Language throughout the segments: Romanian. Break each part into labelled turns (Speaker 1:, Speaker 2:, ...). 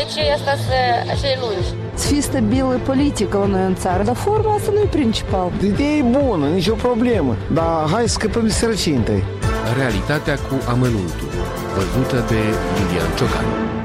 Speaker 1: ce asta să-i lungi.
Speaker 2: Să fie stabilă politică la noi în țară, dar forma asta nu e principal.
Speaker 3: Ideea e bună, nicio problemă, dar hai să scăpăm de sărăcie întâi.
Speaker 4: Realitatea cu amănuntul, văzută de Lilian Ciocan.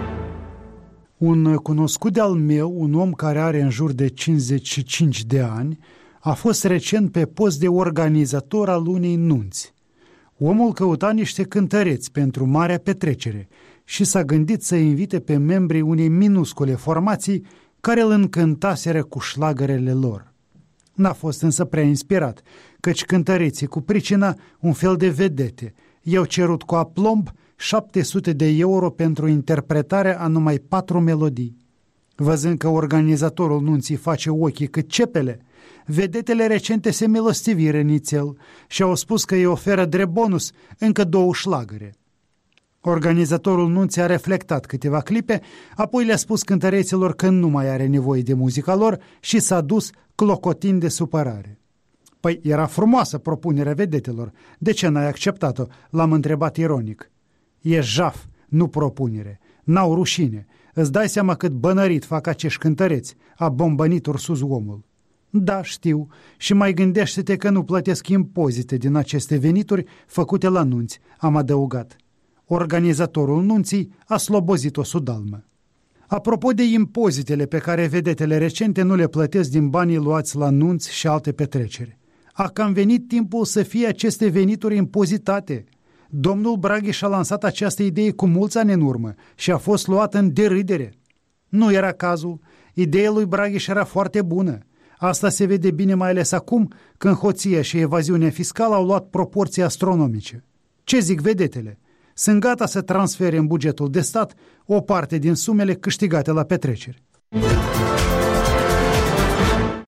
Speaker 5: Un cunoscut de-al meu, un om care are în jur de 55 de ani, a fost recent pe post de organizator al unei nunți. Omul căuta niște cântăreți pentru marea petrecere și s-a gândit să invite pe membrii unei minuscule formații care îl încântaseră cu șlagărele lor. N-a fost însă prea inspirat, căci cântăreții cu pricina, un fel de vedete, i-au cerut cu aplomb 700 de euro pentru interpretarea a numai 4 melodii. Văzând că organizatorul nunții face ochii cât cepele, vedetele recente se milostiviră nițel și au spus că îi oferă drept bonus încă 2 șlagăre. Organizatorul nunții a reflectat câteva clipe, apoi le-a spus cântăreților că nu mai are nevoie de muzica lor și s-a dus clocotind de supărare. Păi era frumoasă propunerea vedetelor, de ce n-ai acceptat-o? L-am întrebat ironic. E jaf, nu propunere, n-au rușine, îți dai seama cât bănărit fac acești cântăreți, a bombănit ursuz omul. Da, știu, și mai gândește-te că nu plătesc impozite din aceste venituri făcute la nunți, am adăugat. Organizatorul nunții a slobozit o sudalmă. Apropo de impozitele pe care vedetele recente nu le plătesc din banii luați la nunți și alte petreceri, a cam venit timpul să fie aceste venituri impozitate. Domnul Braghi și-a lansat această idee cu mulți ani în urmă și a fost luată în derâdere. Nu era cazul, ideea lui Braghi era foarte bună. Asta se vede bine mai ales acum, când hoția și evaziunea fiscală au luat proporții astronomice. Ce zic vedetele? Sunt gata să transfere în bugetul de stat o parte din sumele câștigate la petreceri.